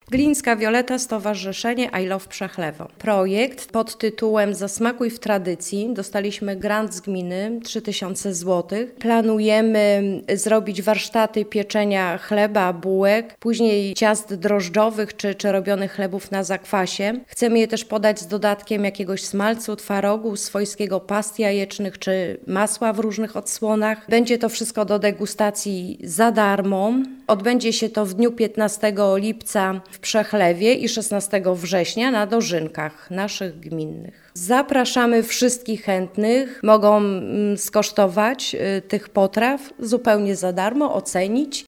Glińska Wioleta, Stowarzyszenie I Love Przechlewo. Projekt pod tytułem Zasmakuj w tradycji. Dostaliśmy grant z gminy 3000 zł. Planujemy zrobić warsztaty pieczenia chleba, bułek, później ciast drożdżowych czy robionych chlebów na zakwasie. Chcemy je też podać z dodatkiem jakiegoś smalcu, twarogu, swojskiego past jajecznych czy masła w różnych odsłonach. Będzie to wszystko do degustacji za darmo. Odbędzie się to w dniu 15 lipca w Przechlewie i 16 września na dożynkach naszych gminnych. Zapraszamy wszystkich chętnych. Mogą skosztować tych potraw zupełnie za darmo, ocenić